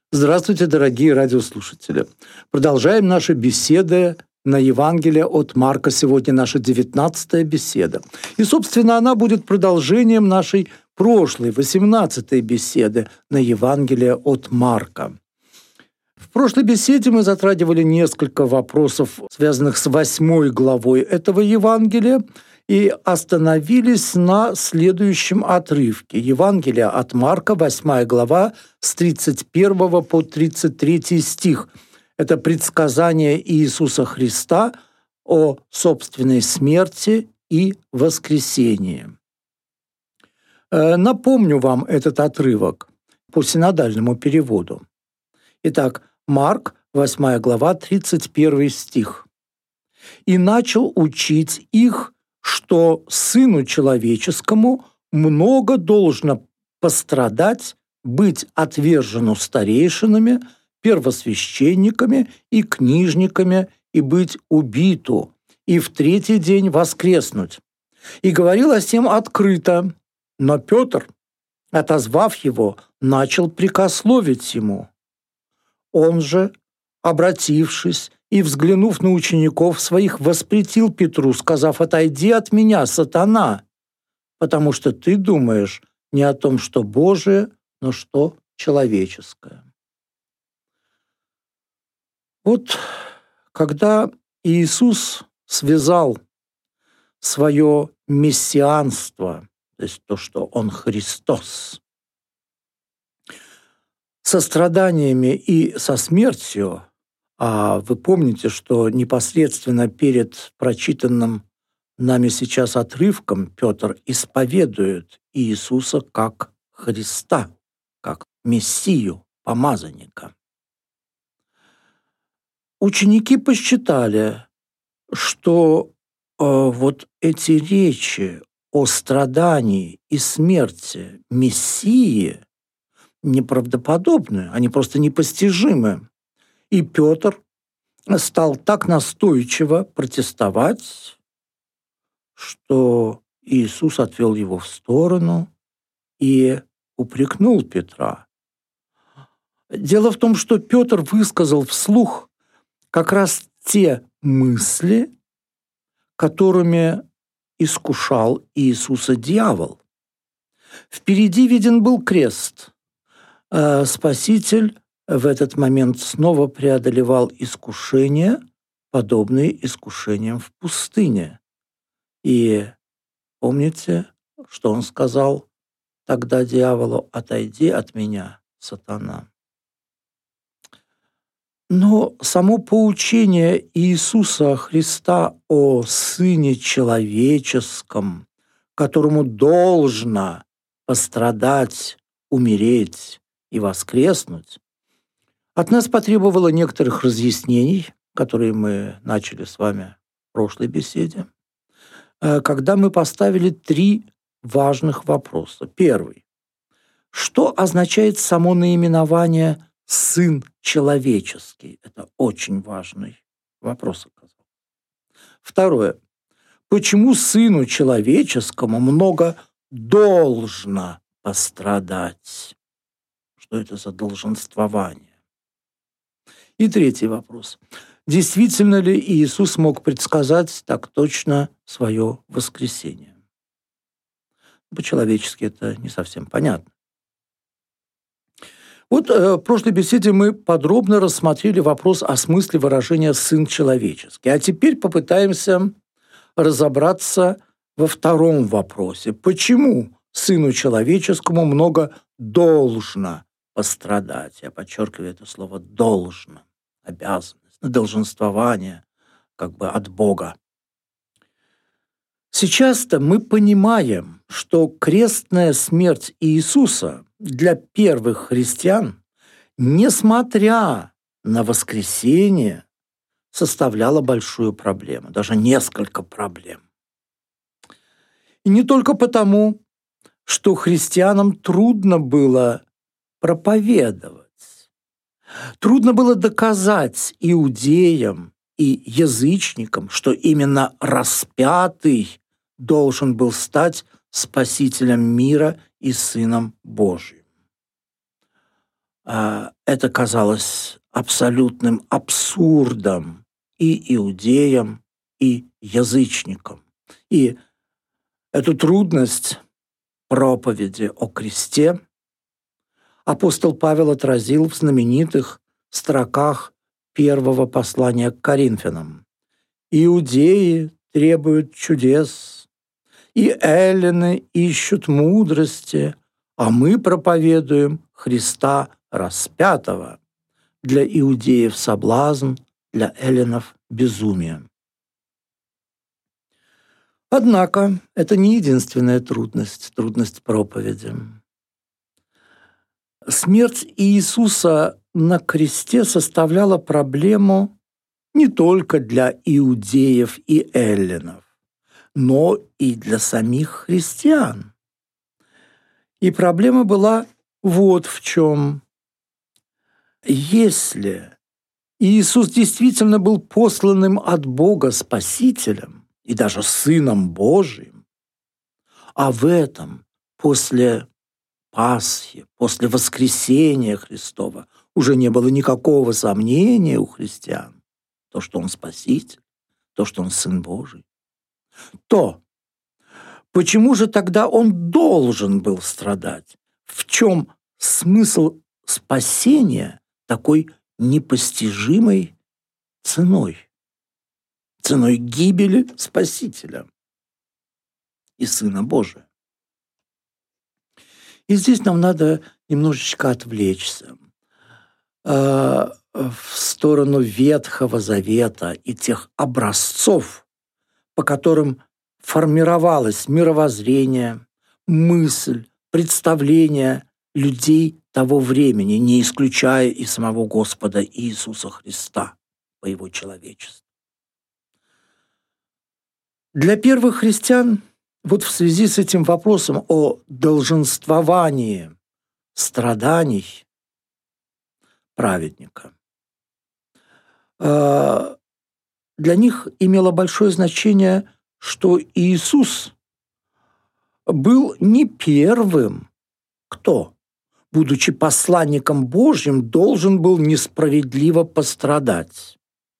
Здравствуйте, дорогие радиослушатели. Продолжаем наши беседы на Евангелие от Марка. Сегодня наша 19-я беседа. И, собственно, она будет продолжением нашей прошлой, 18-й беседы на Евангелие от Марка. В прошлой беседе мы затрагивали несколько вопросов, связанных с 8 главой этого Евангелия, и остановились на следующем отрывке. Евангелие от Марка, 8 глава, с 31 по 33 стих. Это предсказание Иисуса Христа о собственной смерти и воскресении. Напомню вам этот отрывок по синодальному переводу. Итак, Марк, 8 глава, 31 стих. «И начал учить их, что Сыну Человеческому много должно пострадать, быть отвержену старейшинами, первосвященниками и книжниками, и быть убиту, и в 3-й день воскреснуть. И говорил о сем открыто, но Петр, отозвав его, начал прекословить ему. Он же, обратившись и, взглянув на учеников своих, воспретил Петру, сказав: «Отойди от меня, сатана, потому что ты думаешь не о том, что Божие, но что человеческое». Вот когда Иисус связал свое мессианство, то есть то, что Он Христос, со страданиями и со смертью, а вы помните, что непосредственно перед прочитанным нами сейчас отрывком Петр исповедует Иисуса как Христа, как Мессию, помазанника. Ученики посчитали, что вот эти речи о страдании и смерти Мессии неправдоподобны, они просто непостижимы. И Петр стал так настойчиво протестовать, что Иисус отвел его в сторону и упрекнул Петра. Дело в том, что Петр высказал вслух как раз те мысли, которыми искушал Иисуса дьявол. Впереди виден был крест. Спаситель в этот момент снова преодолевал искушения, подобные искушениям в пустыне. И помните, что он сказал тогда дьяволу: «Отойди от меня, сатана». Но само поучение Иисуса Христа о Сыне Человеческом, которому должно пострадать, умереть и воскреснуть, от нас потребовало некоторых разъяснений, которые мы начали с вами в прошлой беседе, когда мы поставили 3 важных вопроса. Первый. Что означает само наименование «Сын человеческий»? Это очень важный вопрос оказался. Второе. Почему Сыну Человеческому много должно пострадать? Что это за долженствование? И третий вопрос. Действительно ли Иисус мог предсказать так точно свое воскресение? По-человечески это не совсем понятно. Вот в прошлой беседе мы подробно рассмотрели вопрос о смысле выражения «сын человеческий». А теперь попытаемся разобраться во втором вопросе. Почему Сыну Человеческому много должно пострадать? Я подчеркиваю это слово «должно». Обязанность, долженствование как бы от Бога. Сейчас-то мы понимаем, что крестная смерть Иисуса для первых христиан, несмотря на воскресение, составляла большую проблему, даже несколько проблем. И не только потому, что христианам трудно было проповедовать, трудно было доказать иудеям и язычникам, что именно распятый должен был стать спасителем мира и Сыном Божьим. это казалось абсолютным абсурдом и иудеям, и язычникам. И эту трудность проповеди о кресте апостол Павел отразил в знаменитых строках первого послания к Коринфянам. «Иудеи требуют чудес, и эллины ищут мудрости, а мы проповедуем Христа распятого. Для иудеев соблазн, для эллинов безумие». Однако это не единственная трудность проповеди. Смерть Иисуса на кресте составляла проблему не только для иудеев и эллинов, но и для самих христиан. И проблема была вот в чем. Если Иисус действительно был посланным от Бога Спасителем и даже Сыном Божиим, а в этом после Пасхи, после воскресения Христова уже не было никакого сомнения у христиан, то, что Он Спаситель, то, что Он Сын Божий, то почему же тогда Он должен был страдать? В чем смысл спасения такой непостижимой ценой? Ценой гибели Спасителя и Сына Божия. И здесь нам надо немножечко отвлечься в сторону Ветхого Завета и тех образцов, по которым формировалось мировоззрение, мысль, представление людей того времени, не исключая и самого Господа Иисуса Христа по Его человечеству. Для первых христиан вот в связи с этим вопросом о долженствовании страданий праведника для них имело большое значение, что Иисус был не первым, кто, будучи посланником Божьим, должен был несправедливо пострадать.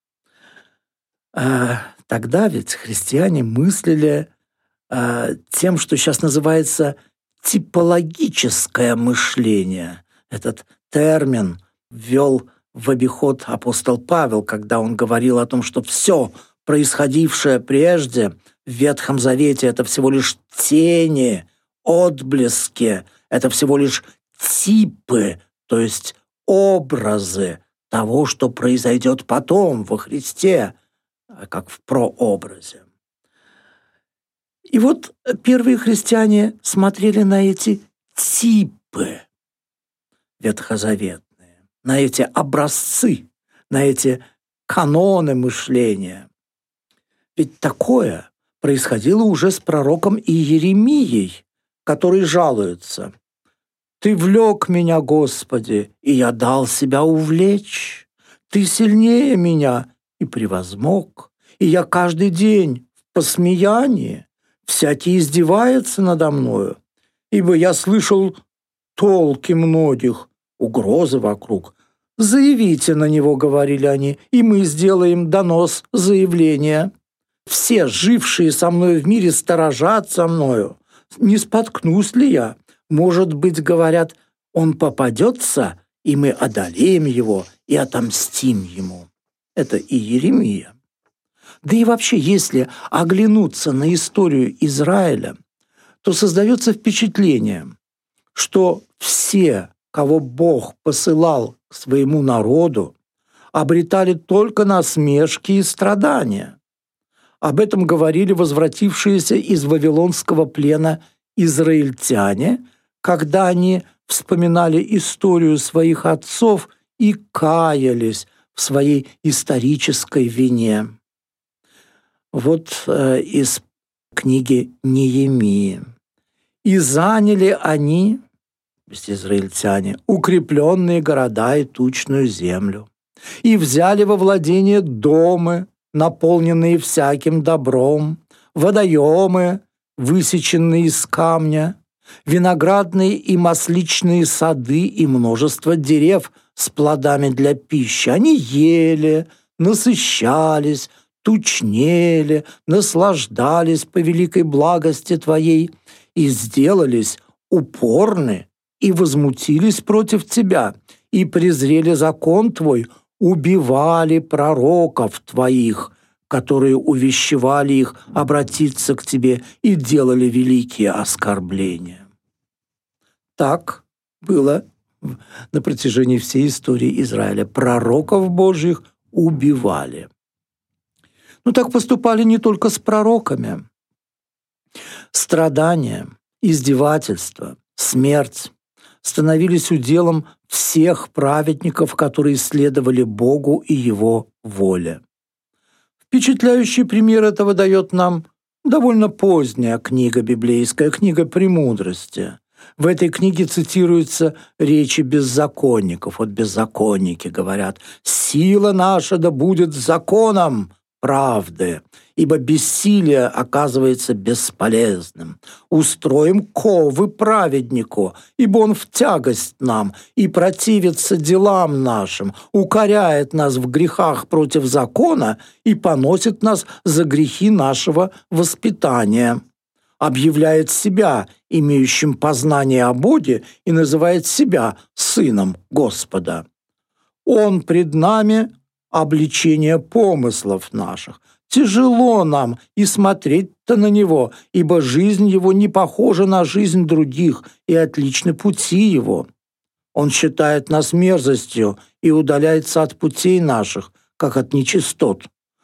Тогда ведь христиане мыслили тем, что сейчас называется типологическое мышление. Этот термин ввел в обиход апостол Павел, когда он говорил о том, что все происходившее прежде в Ветхом Завете – это всего лишь тени, отблески, это всего лишь типы, то есть образы того, что произойдет потом во Христе, как в прообразе. И вот первые христиане смотрели на эти типы ветхозаветные, на эти образцы, на эти каноны мышления. Ведь такое происходило уже с пророком Иеремией, который жалуется: «Ты влек меня, Господи, и я дал себя увлечь. Ты сильнее меня и превозмог, и я каждый день в посмеянии. Всякий издевается надо мною, ибо я слышал толки многих, угрозы вокруг. Заявите на него, — говорили они, — и мы сделаем донос заявления. Все, жившие со мною в мире, сторожатся мною. Не споткнусь ли я? Может быть, говорят, он попадется, и мы одолеем его и отомстим ему». Это Иеремия. Да и вообще, если оглянуться на историю Израиля, то создается впечатление, что все, кого Бог посылал к своему народу, обретали только насмешки и страдания. Об этом говорили возвратившиеся из вавилонского плена израильтяне, когда они вспоминали историю своих отцов и каялись в своей исторической вине. Вот из книги Неемии. «И заняли они, то есть израильтяне, укрепленные города и тучную землю, и взяли во владение дома, наполненные всяким добром, водоемы, высеченные из камня, виноградные и масличные сады и множество дерев с плодами для пищи. Они ели, насыщались, тучнели, наслаждались по великой благости Твоей и сделались упорны и возмутились против Тебя, и презрели закон Твой, убивали пророков Твоих, которые увещевали их обратиться к Тебе и делали великие оскорбления. Так было на протяжении всей истории Израиля. Пророков Божьих убивали. Но так поступали не только с пророками. Страдания, издевательства, смерть становились уделом всех праведников, которые следовали Богу и Его воле. Впечатляющий пример этого дает нам довольно поздняя книга библейская, книга «Премудрости». В этой книге цитируются речи беззаконников. Вот беззаконники говорят: «Сила наша да будет законом правды, ибо бессилие оказывается бесполезным. Устроим ковы праведнику, ибо он в тягость нам и противится делам нашим, укоряет нас в грехах против закона и поносит нас за грехи нашего воспитания». Объявляет себя имеющим познание о Боге и называет себя сыном Господа. Он пред нами обличение помыслов наших. Тяжело нам и смотреть-то на него, ибо жизнь его не похожа на жизнь других, и отличны пути его. Он считает нас мерзостью и удаляется от путей наших, как от нечистот.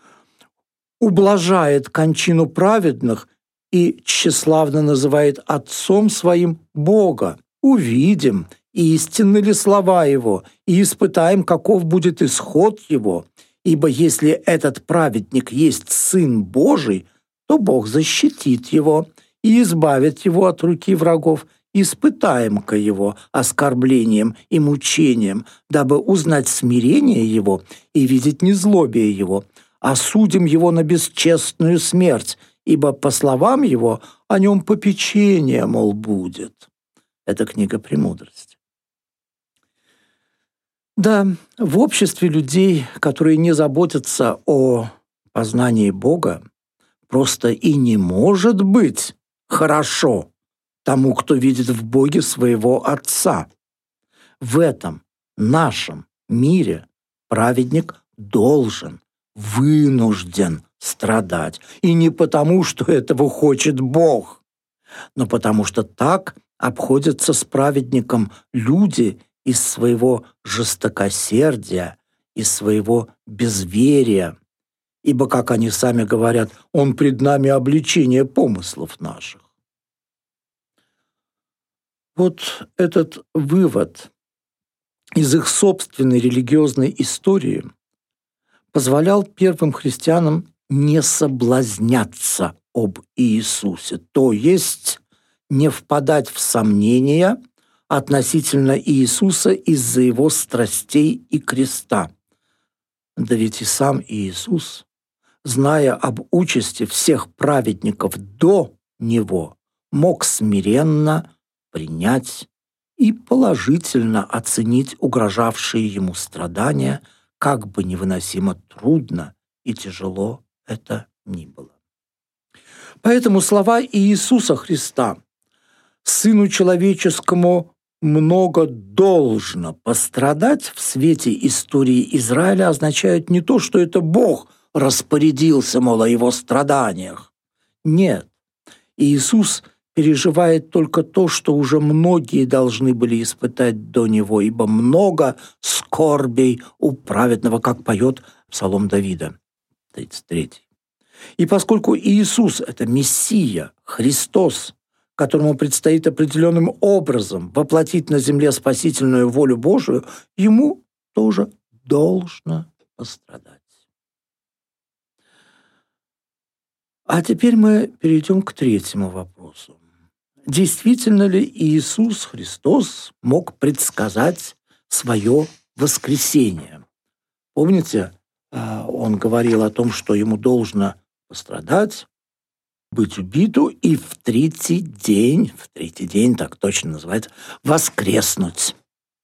Ублажает кончину праведных и тщеславно называет отцом своим Бога. Увидим, истинны ли слова его, и испытаем, каков будет исход его. Ибо если этот праведник есть Сын Божий, то Бог защитит его и избавит его от руки врагов. Испытаем-ка его оскорблением и мучением, дабы узнать смирение его и видеть незлобие его. Осудим его на бесчестную смерть, ибо, по словам его, о нем попечение, мол, будет. Это книга «Премудрости». Да, в обществе людей, которые не заботятся о познании Бога, просто и не может быть хорошо тому, кто видит в Боге своего Отца. В этом нашем мире праведник должен, вынужден страдать. И не потому, что этого хочет Бог, но потому что так обходятся с праведником люди из своего жестокосердия, из своего безверия. Ибо, как они сами говорят, он пред нами обличение помыслов наших. Вот этот вывод из их собственной религиозной истории позволял первым христианам не соблазняться об Иисусе, то есть не впадать в сомнения относительно Иисуса из-за его страстей и креста. Да ведь и сам Иисус, зная об участи всех праведников до него, мог смиренно принять и положительно оценить угрожавшие ему страдания, как бы невыносимо трудно и тяжело это ни было. Поэтому слова Иисуса Христа: «Сыну человеческому много должно пострадать» в свете истории Израиля означают не то, что это Бог распорядился, мол, о его страданиях. Нет, Иисус переживает только то, что уже многие должны были испытать до него, ибо много скорбей у праведного, как поет Псалом Давида, 33. И поскольку Иисус – это Мессия, Христос, которому предстоит определенным образом воплотить на земле спасительную волю Божию, ему тоже должно пострадать. А теперь мы перейдем к третьему вопросу. Действительно ли Иисус Христос мог предсказать свое воскресение? Помните, он говорил о том, что ему должно пострадать, быть убиту и в третий день, так точно называется, воскреснуть.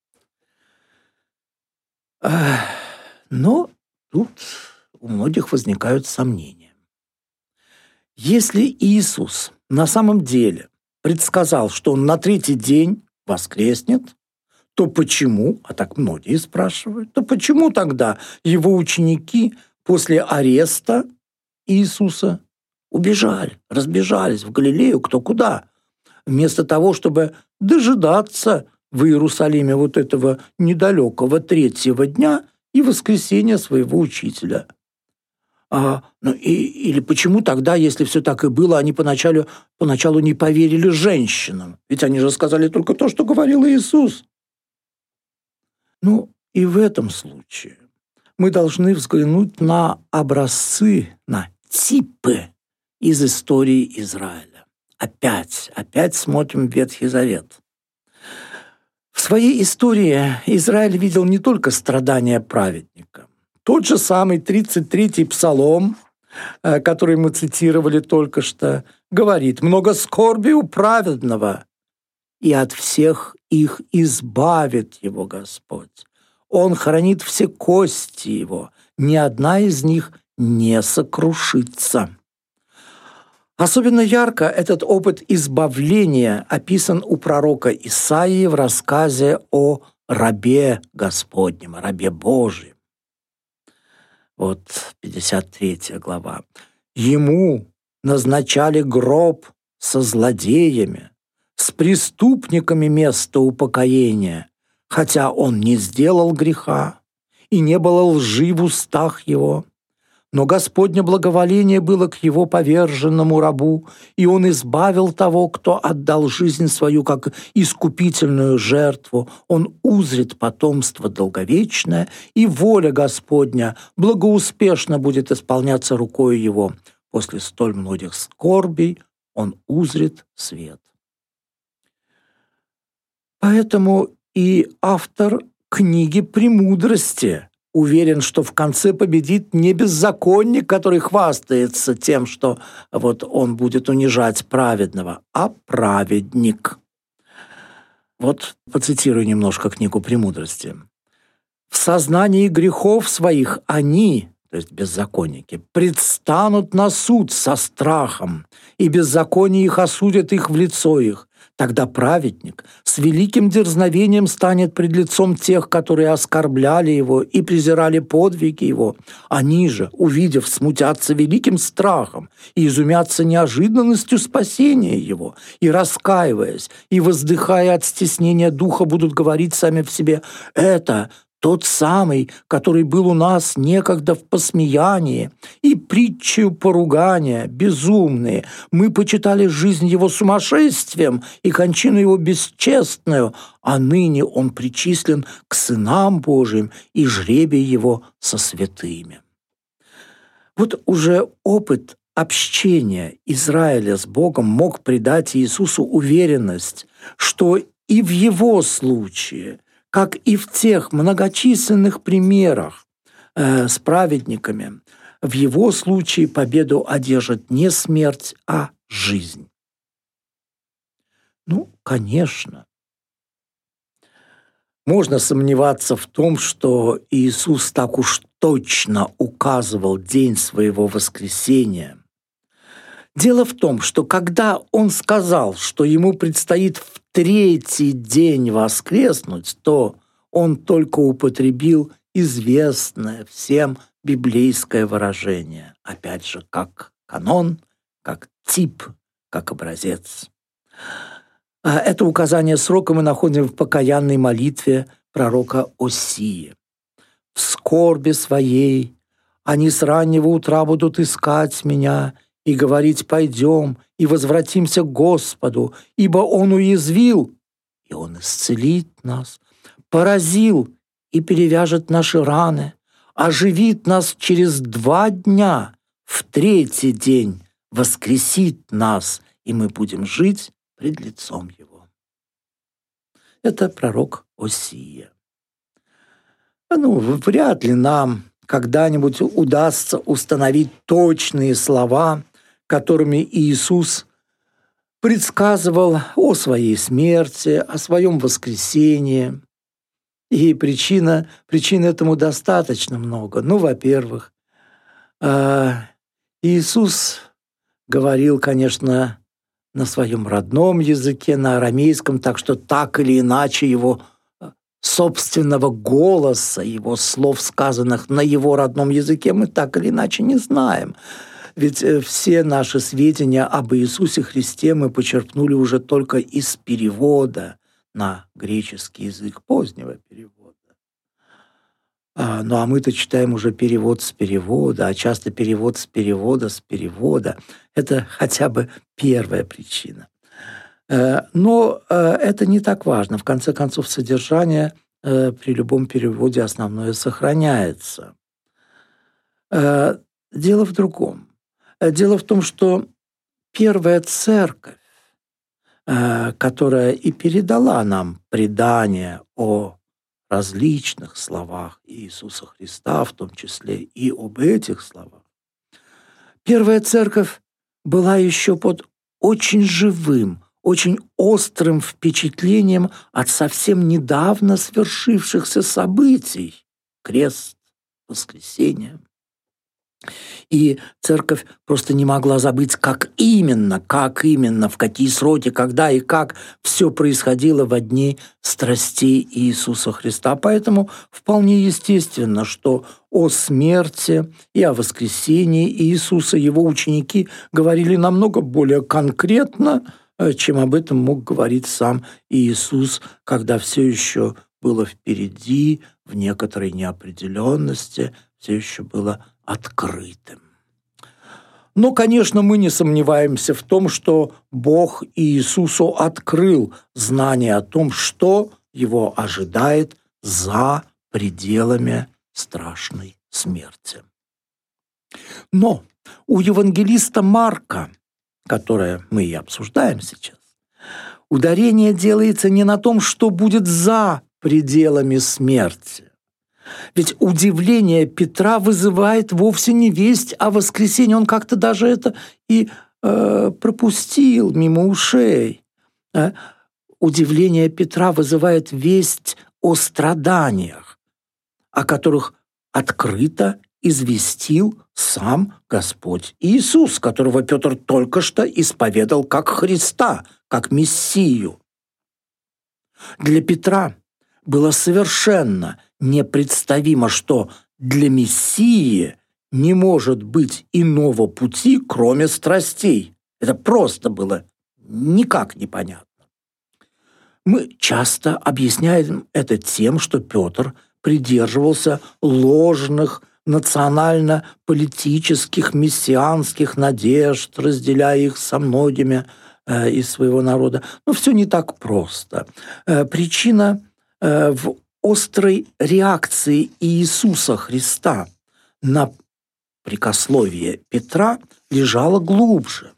Но тут у многих возникают сомнения. Если Иисус на самом деле предсказал, что Он на третий день воскреснет, то почему, а так многие спрашивают, то почему тогда Его ученики после ареста Иисуса убежали, разбежались в Галилею кто куда, вместо того, чтобы дожидаться в Иерусалиме вот этого недалекого третьего дня и воскресения своего учителя? Или почему тогда, если все так и было, они поначалу не поверили женщинам? Ведь они же сказали только то, что говорил Иисус. И в этом случае мы должны взглянуть на образцы, на типы из истории Израиля. Опять смотрим Ветхий Завет. В своей истории Израиль видел не только страдания праведника. Тот же самый 33-й Псалом, который мы цитировали только что, говорит: «Много скорби у праведного, и от всех их избавит его Господь. Он хранит все кости его, ни одна из них не сокрушится». Особенно ярко этот опыт избавления описан у пророка Исаии в рассказе о рабе Господнем, о рабе Божьем. 53 глава. «Ему назначали гроб со злодеями, с преступниками место упокоения, хотя он не сделал греха, и не было лжи в устах его. Но Господне благоволение было к его поверженному рабу, и он избавил того, кто отдал жизнь свою как искупительную жертву. Он узрит потомство долговечное, и воля Господня благоуспешно будет исполняться рукою его. После столь многих скорбей он узрит свет». Поэтому и автор книги «Премудрости» уверен, что в конце победит не беззаконник, который хвастается тем, что он будет унижать праведного, а праведник. Процитирую немножко книгу «Премудрости». «В сознании грехов своих они, то есть беззаконники, предстанут на суд со страхом, и беззаконие их осудят их в лицо их. Тогда праведник с великим дерзновением станет пред лицом тех, которые оскорбляли его и презирали подвиги его. Они же, увидев, смутятся великим страхом и изумятся неожиданностью спасения его, и, раскаиваясь, и воздыхая от стеснения духа, будут говорить сами в себе: «Это тот самый, который был у нас некогда в посмеянии и притчею поругания, безумные. Мы почитали жизнь его сумасшествием и кончину его бесчестную, а ныне он причислен к сынам Божиим, и жребий его со святыми». Уже опыт общения Израиля с Богом мог придать Иисусу уверенность, что и в его случае, как и в тех многочисленных примерах с праведниками, в его случае победу одержит не смерть, а жизнь. Конечно, можно сомневаться в том, что Иисус так уж точно указывал день своего воскресения. Дело в том, что когда он сказал, что ему предстоит в третий день воскреснуть, то он только употребил известное всем библейское выражение, опять же, как канон, как тип, как образец. Это указание срока мы находим в покаянной молитве пророка Осии. «В скорби своей они с раннего утра будут искать меня и говорить: пойдем и возвратимся к Господу, ибо Он уязвил, и Он исцелит нас, поразил и перевяжет наши раны, оживит нас через 2 дня, в третий день воскресит нас, и мы будем жить пред лицом Его». Это пророк Осия. Вряд ли нам когда-нибудь удастся установить точные слова, которыми Иисус предсказывал о своей смерти, о своем воскресении. И причин этому достаточно много. Ну, во-первых, Иисус говорил, конечно, на своем родном языке, на арамейском, так что так или иначе его собственного голоса, его слов, сказанных на его родном языке, мы так или иначе не знаем. Ведь все наши сведения об Иисусе Христе мы почерпнули уже только из перевода на греческий язык, позднего перевода. Ну а мы-то читаем уже перевод с перевода, а часто перевод с перевода с перевода. Это хотя бы первая причина. Но это не так важно. В конце концов, содержание при любом переводе основное сохраняется. Дело в другом. Дело в том, что первая церковь, которая и передала нам предание о различных словах Иисуса Христа, в том числе и об этих словах, первая церковь была еще под очень живым, очень острым впечатлением от совсем недавно свершившихся событий. Крест, воскресение. И церковь просто не могла забыть, как именно, в какие сроки, когда и как все происходило во дни страстей Иисуса Христа. Поэтому вполне естественно, что о смерти и о воскресении Иисуса его ученики говорили намного более конкретно, чем об этом мог говорить сам Иисус, когда все еще было впереди, в некоторой неопределенности, все еще было открытым. Но, конечно, мы не сомневаемся в том, что Бог Иисусу открыл знание о том, что его ожидает за пределами страшной смерти. Но у евангелиста Марка, которое мы и обсуждаем сейчас, ударение делается не на том, что будет за пределами смерти. Ведь удивление Петра вызывает вовсе не весть о воскресении. Он как-то даже это и пропустил мимо ушей. Удивление Петра вызывает весть о страданиях, о которых открыто известил сам Господь Иисус, которого Петр только что исповедал как Христа, как Мессию. Для Петра было совершенно непредставимо, что для Мессии не может быть иного пути, кроме страстей. Это просто было никак непонятно. Мы часто объясняем это тем, что Петр придерживался ложных национально-политических мессианских надежд, разделяя их со многими из своего народа. Но все не так просто. Причина в острой реакции Иисуса Христа на прикословие Петра лежала глубже.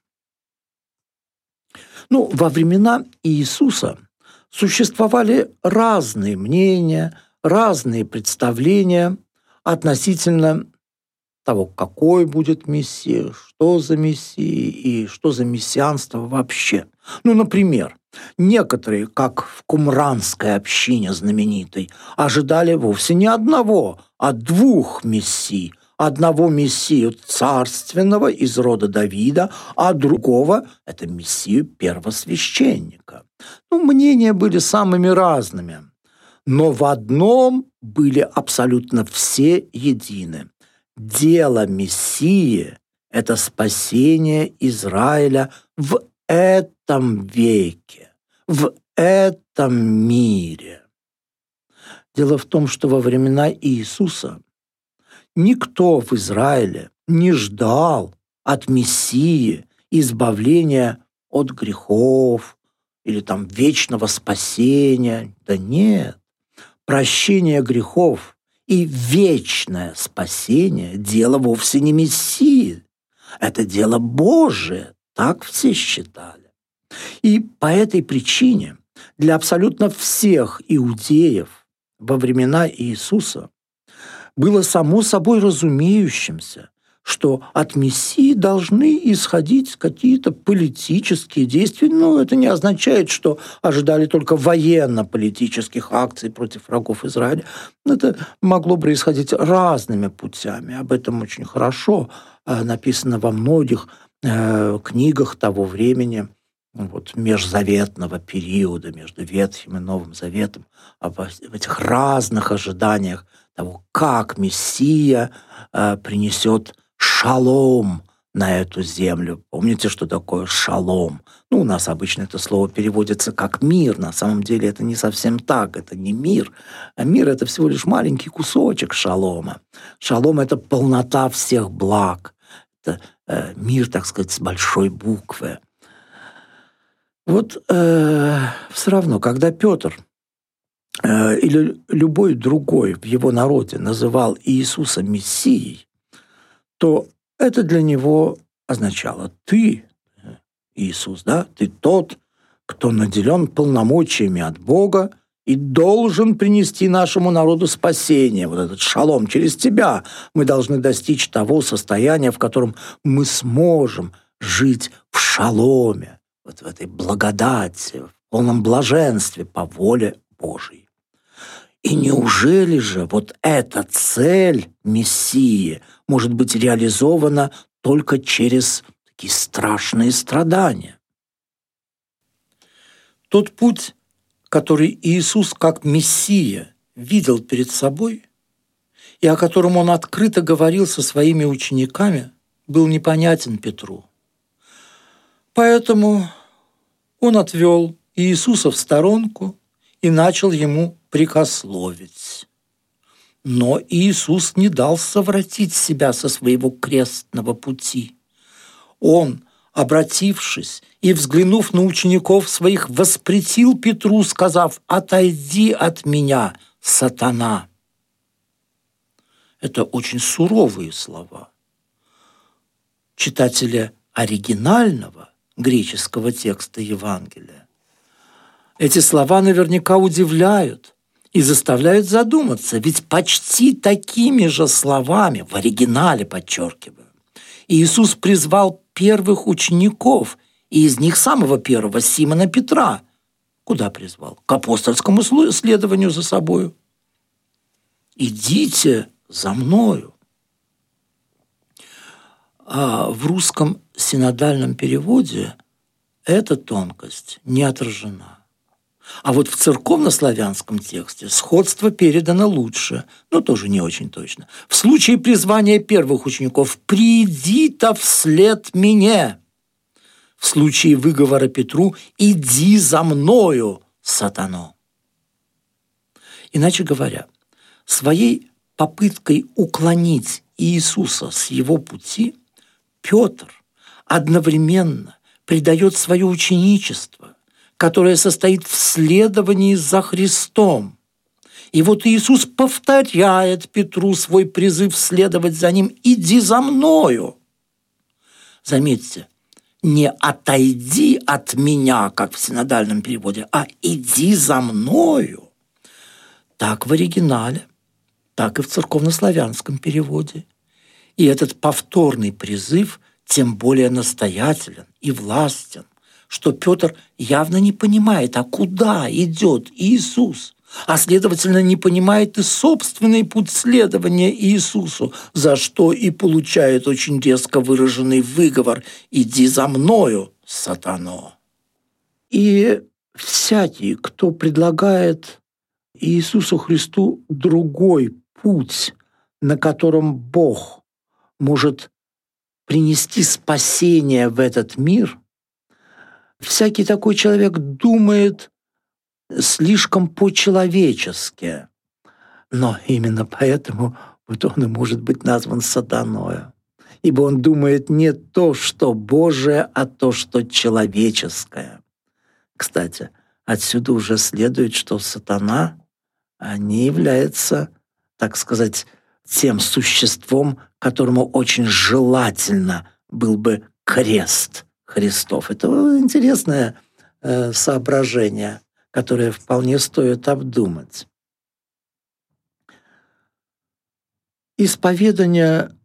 Во времена Иисуса существовали разные мнения, разные представления относительно того, какой будет Мессия, что за Мессия и что за мессианство вообще. Например, некоторые, как в кумранской общине знаменитой, ожидали вовсе не одного, а двух мессий. Одного мессию царственного из рода Давида, а другого – это мессию первосвященника. Мнения были самыми разными, но в одном были абсолютно все едины. Дело Мессии – это спасение Израиля в этом веке, в этом мире. Дело в том, что во времена Иисуса никто в Израиле не ждал от Мессии избавления от грехов или вечного спасения. Да нет. Прощение грехов и вечное спасение – дело вовсе не Мессии. Это дело Божие, так все считали. И по этой причине для абсолютно всех иудеев во времена Иисуса было само собой разумеющимся, что от Мессии должны исходить какие-то политические действия. Но это не означает, что ожидали только военно-политических акций против врагов Израиля. Это могло происходить разными путями. Об этом очень хорошо написано во многих книгах того времени, межзаветного периода, между Ветхим и Новым Заветом, об этих разных ожиданиях того, как Мессия принесет шалом на эту землю. Помните, что такое шалом? У нас обычно это слово переводится как мир. На самом деле это не совсем так. Это не мир. А мир – это всего лишь маленький кусочек шалома. Шалом – это полнота всех благ. Это мир, так сказать, с большой буквы. Все равно, когда Петр или любой другой в его народе называл Иисуса Мессией, то это для него означало: ты, Иисус, ты тот, кто наделен полномочиями от Бога и должен принести нашему народу спасение. Этот шалом через тебя. Мы должны достичь того состояния, в котором мы сможем жить в шаломе, в этой благодати, в полном блаженстве по воле Божьей. И неужели же эта цель Мессии может быть реализована только через такие страшные страдания? Тот путь, который Иисус как Мессия видел перед собой и о котором Он открыто говорил со своими учениками, был непонятен Петру. Поэтому Он отвел Иисуса в сторонку и начал ему прикословить. Но Иисус не дал совратить себя со своего крестного пути. Он, обратившись и взглянув на учеников своих, воспретил Петру, сказав: «Отойди от меня, сатана». Это очень суровые слова. Читатели оригинального греческого текста Евангелия эти слова наверняка удивляют и заставляют задуматься, ведь почти такими же словами, в оригинале, подчеркиваю, Иисус призвал первых учеников, и из них самого первого, Симона Петра. Куда призвал? К апостольскому следованию за собою. «Идите за мною». А в русском синодальном переводе эта тонкость не отражена. А в церковнославянском тексте сходство передано лучше, но тоже не очень точно. В случае призвания первых учеников «Приди-то вслед мне». В случае выговора Петру «Иди за мною, сатано». Иначе говоря, своей попыткой уклонить Иисуса с его пути Петр одновременно предает свое ученичество, которое состоит в следовании за Христом. И Иисус повторяет Петру свой призыв следовать за ним: «Иди за мною». Заметьте, не «отойди от меня», как в синодальном переводе, а «иди за мною». Так в оригинале, так и в церковнославянском переводе. И этот повторный призыв тем более настоятелен и властен, что Петр явно не понимает, а куда идет Иисус, а следовательно не понимает и собственный путь следования Иисусу, за что и получает очень резко выраженный выговор: «Иди за мною, сатано». И всякий, кто предлагает Иисусу Христу другой путь, на котором Бог может принести спасение в этот мир, всякий такой человек думает слишком по-человечески. Но именно поэтому он и может быть назван сатаною. Ибо он думает не то, что Божие, а то, что человеческое. Кстати, отсюда уже следует, что сатана не является, так сказать, тем существом, которому очень желательно был бы крест Христов. Это интересное соображение, которое вполне стоит обдумать. Исповедание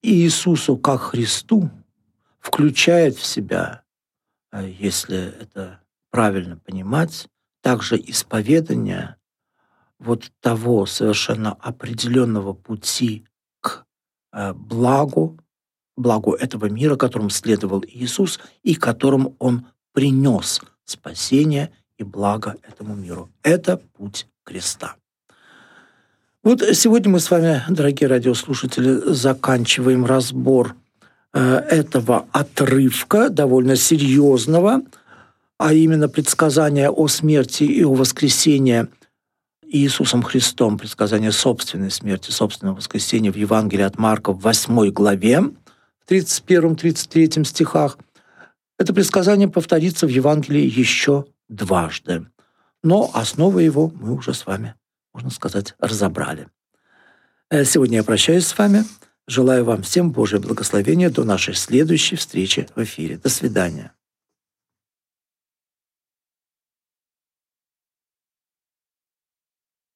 Иисусу как Христу включает в себя, если это правильно понимать, также исповедание вот того совершенно определенного пути к благу этого мира, которому следовал Иисус и которым Он принес спасение и благо этому миру. Это путь креста. Вот сегодня мы с вами, дорогие радиослушатели, заканчиваем разбор этого отрывка, довольно серьезного, а именно предсказания о смерти и о воскресении Иисусом Христом, предсказание собственной смерти, собственного воскресения в Евангелии от Марка в 8 главе, в 31-33 стихах. Это предсказание повторится в Евангелии еще дважды. Но основу его мы уже с вами, можно сказать, разобрали. Сегодня я прощаюсь с вами. Желаю вам всем Божьего благословения до нашей следующей встречи в эфире. До свидания.